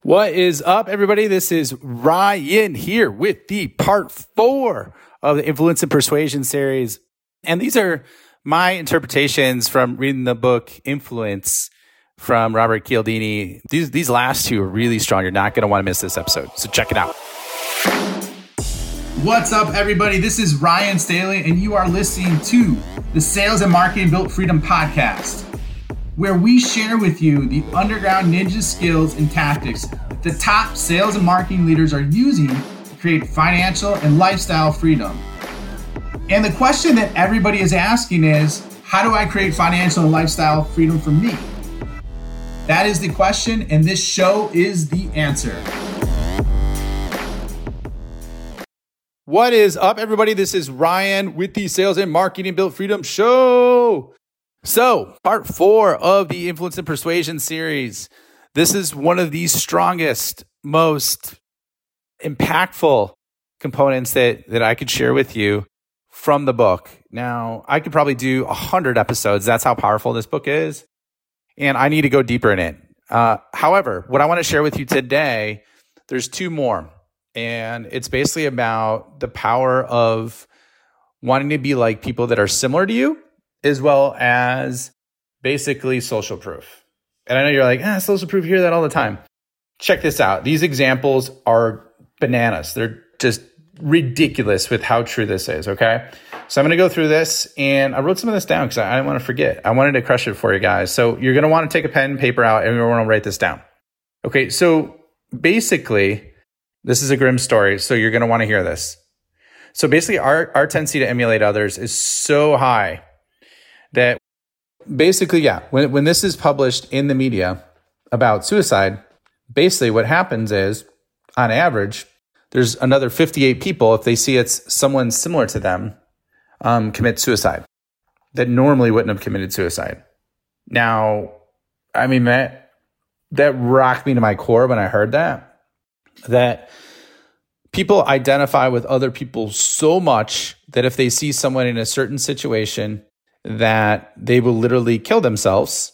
What is up, everybody? This is Ryan here with the part 4 of the Influence and Persuasion series. And these are my interpretations from reading the book Influence from Robert Cialdini. These last two are really strong. You're not going to want to miss this episode. So check it out. What's up, everybody? This is Ryan Staley, and you are listening to the Sales and Marketing Built Freedom podcast, where we share with you the underground ninja skills and tactics that the top sales and marketing leaders are using to create financial and lifestyle freedom. And the question that everybody is asking is, how do I create financial and lifestyle freedom for me? That is the question, and this show is the answer. What is up, everybody? This is Ryan with the Sales and Marketing Built Freedom show. So, part 4 of the Influence and Persuasion series. This is one of the strongest, most impactful components that I could share with you from the book. Now, I could probably do 100 episodes. That's how powerful this book is. And I need to go deeper in it. However, what I want to share with you today, there's 2 more. And it's basically about the power of wanting to be like people that are similar to you, as well as basically social proof. And I know you're like, social proof, you hear that all the time. Check this out. These examples are bananas. They're just ridiculous with how true this is, okay? So I'm going to go through this, and I wrote some of this down because I didn't want to forget. I wanted to crush it for you guys. So you're going to want to take a pen and paper out, and you're going to write this down. Okay, so basically, this is a grim story, so you're going to want to hear this. So basically, our tendency to emulate others is so high that basically, when this is published in the media about suicide, basically what happens is, on average, there's another 58 people, if they see it's someone similar to them, commit suicide that normally wouldn't have committed suicide. Now, I mean, that rocked me to my core when I heard that people identify with other people so much that if they see someone in a certain situation, that they will literally kill themselves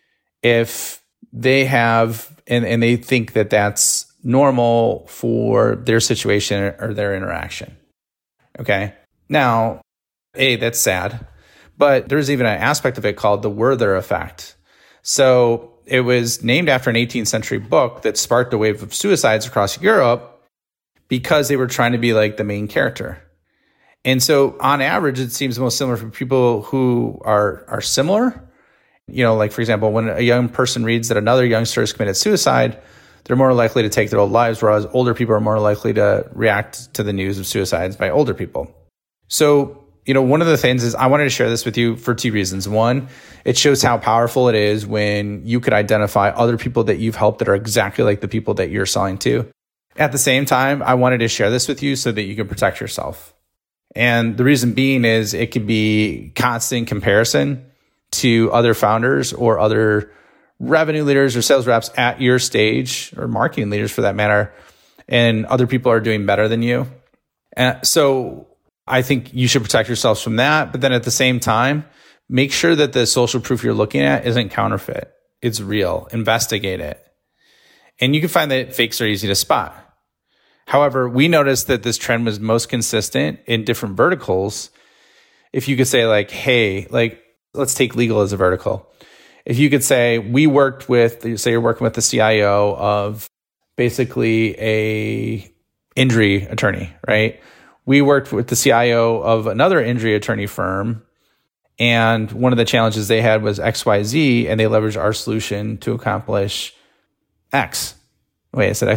if they have, and they think that that's normal for their situation or their interaction. Okay. Now, that's sad, but there's even an aspect of it called the Werther effect. So it was named after an 18th century book that sparked a wave of suicides across Europe because they were trying to be like the main character. And so on average, it seems most similar for people who are similar. You know, like for example, when a young person reads that another youngster has committed suicide, they're more likely to take their own lives, whereas older people are more likely to react to the news of suicides by older people. So, one of the things is I wanted to share this with you for 2 reasons. One, it shows how powerful it is when you could identify other people that you've helped that are exactly like the people that you're selling to. At the same time, I wanted to share this with you so that you can protect yourself. And the reason being is it could be constant comparison to other founders or other revenue leaders or sales reps at your stage, or marketing leaders for that matter, and other people are doing better than you. And so I think you should protect yourselves from that. But then at the same time, make sure that the social proof you're looking at isn't counterfeit. It's real. Investigate it. And you can find that fakes are easy to spot. However, we noticed that this trend was most consistent in different verticals. If you could say like, hey, like, let's take legal as a vertical. If you could say, you're working with the CIO of basically a injury attorney, right? We worked with the CIO of another injury attorney firm, and one of the challenges they had was XYZ, and they leveraged our solution to accomplish X. Wait, I said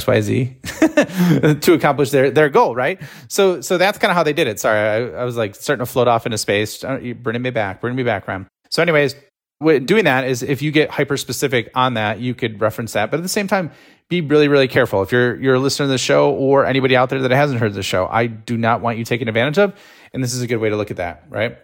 XYZ to accomplish their goal, right? So that's kind of how they did it. Sorry, I was like starting to float off into space. Bring me back, Ram. So anyways, doing that is if you get hyper specific on that, you could reference that. But at the same time, be really, really careful. If you're a listener to the show or anybody out there that hasn't heard the show, I do not want you taken advantage of. And this is a good way to look at that, right?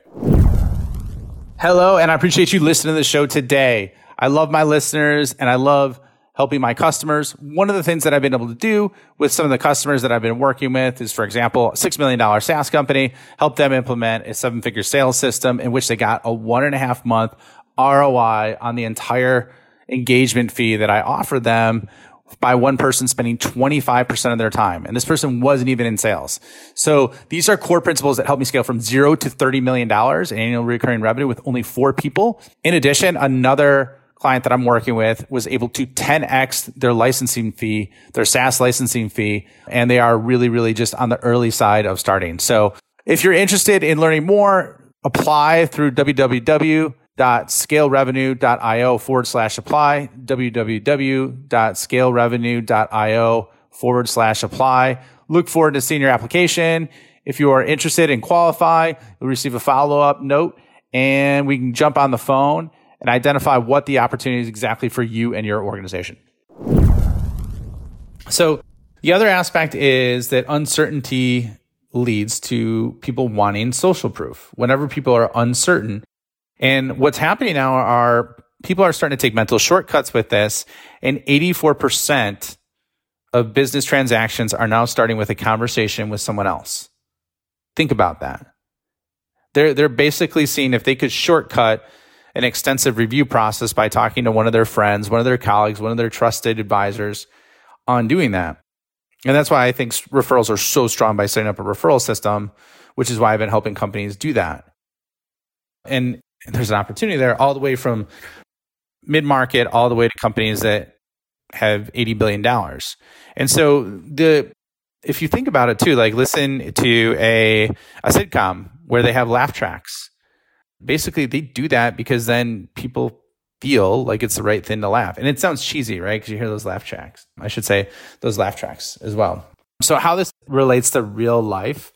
Hello, and I appreciate you listening to the show today. I love my listeners and I love helping my customers. One of the things that I've been able to do with some of the customers that I've been working with is, for example, a $6 million SaaS company, help them implement a 7-figure sales system in which they got a 1.5 month ROI on the entire engagement fee that I offered them by one person spending 25% of their time. And this person wasn't even in sales. So these are core principles that help me scale from $0 to $30 million in annual recurring revenue with only 4 people. In addition, another client that I'm working with was able to 10x their licensing fee, their SaaS licensing fee. And they are really, really just on the early side of starting. So if you're interested in learning more, apply through www.scalerevenue.io/apply, www.scalerevenue.io/apply. Look forward to seeing your application. If you are interested and qualify, you'll receive a follow-up note and we can jump on the phone and identify what the opportunity is exactly for you and your organization. So the other aspect is that uncertainty leads to people wanting social proof. Whenever people are uncertain, and what's happening now are people are starting to take mental shortcuts with this, and 84% of business transactions are now starting with a conversation with someone else. Think about that. They're basically seeing if they could shortcut an extensive review process by talking to one of their friends, one of their colleagues, one of their trusted advisors on doing that. And that's why I think referrals are so strong by setting up a referral system, which is why I've been helping companies do that. And there's an opportunity there all the way from mid-market all the way to companies that have $80 billion. And so if you think about it too, like listen to a sitcom where they have laugh tracks. Basically, they do that because then people feel like it's the right thing to laugh. And it sounds cheesy, right? Because you hear those laugh tracks. I should say those laugh tracks as well. So how this relates to real life.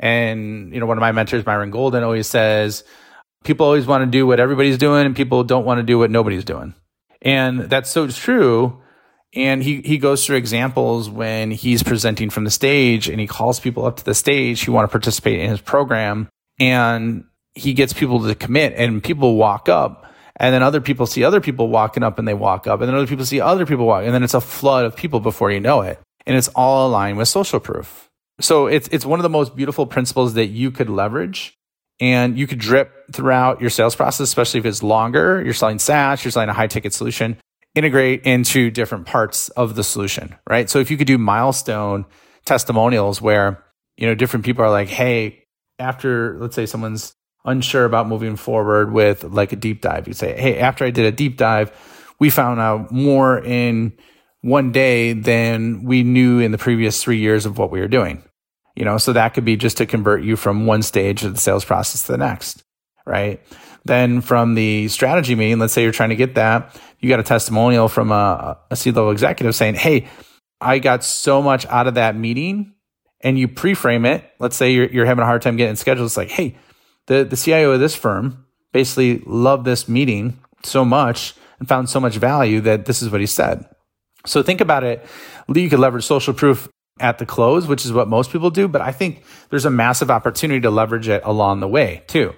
And, one of my mentors, Myron Golden, always says, people always want to do what everybody's doing and people don't want to do what nobody's doing. And that's so true. And he goes through examples when he's presenting from the stage and he calls people up to the stage who want to participate in his program. And he gets people to commit and people walk up. And then other people see other people walking up and they walk up. And then other people see other people walk. And then it's a flood of people before you know it. And it's all aligned with social proof. So it's one of the most beautiful principles that you could leverage. And you could drip throughout your sales process, especially if it's longer. You're selling SaaS, you're selling a high ticket solution. Integrate into different parts of the solution, right? So if you could do milestone testimonials where, different people are like, hey, after, let's say someone's unsure about moving forward with like a deep dive. You say, hey, after I did a deep dive, we found out more in one day than we knew in the previous 3 years of what we were doing. So that could be just to convert you from one stage of the sales process to the next, right? Then from the strategy meeting, let's say you're trying to get that, you got a testimonial from a C-level executive saying, hey, I got so much out of that meeting, and you pre-frame it. Let's say you're having a hard time getting scheduled. It's like, hey, the CIO of this firm basically loved this meeting so much and found so much value that this is what he said. So think about it. You could leverage social proof at the close, which is what most people do, but I think there's a massive opportunity to leverage it along the way too.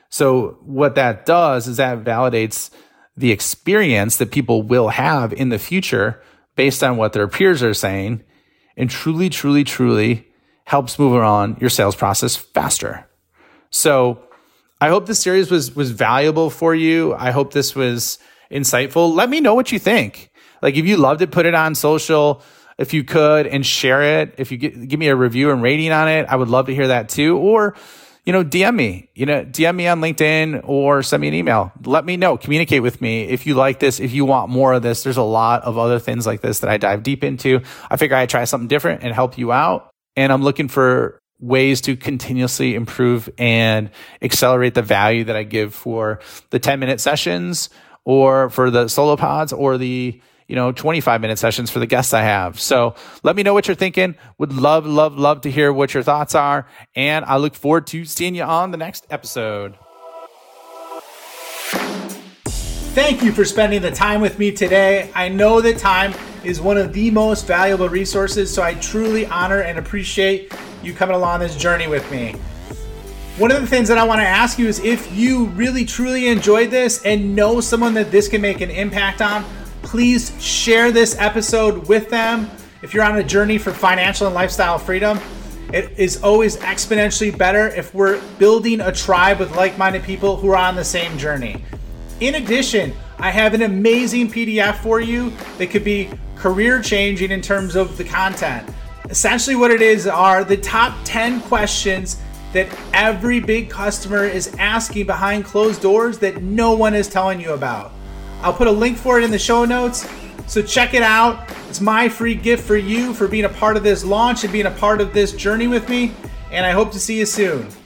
So what that does is that validates the experience that people will have in the future based on what their peers are saying, and truly, truly, truly helps move on your sales process faster. So I hope this series was valuable for you. I hope this was insightful. Let me know what you think. Like if you loved it, put it on social if you could and share it. If you give me a review and rating on it, I would love to hear that too. Or, DM me, DM me on LinkedIn or send me an email. Let me know, communicate with me if you like this, if you want more of this. There's a lot of other things like this that I dive deep into. I figure I'd try something different and help you out. And I'm looking for ways to continuously improve and accelerate the value that I give for the 10-minute sessions or for the solo pods or the 25-minute sessions for the guests I have. So let me know what you're thinking. Would love, love, love to hear what your thoughts are. And I look forward to seeing you on the next episode. Thank you for spending the time with me today. I know that time is one of the most valuable resources, so I truly honor and appreciate you coming along this journey with me. One of the things that I want to ask you is if you really truly enjoyed this and know someone that this can make an impact on, please share this episode with them. If you're on a journey for financial and lifestyle freedom, it is always exponentially better if we're building a tribe with like-minded people who are on the same journey. In addition, I have an amazing PDF for you that could be career changing in terms of the content. Essentially what it is are the top 10 questions that every big customer is asking behind closed doors that no one is telling you about. I'll put a link for it in the show notes, so check it out. It's my free gift for you for being a part of this launch and being a part of this journey with me, and I hope to see you soon.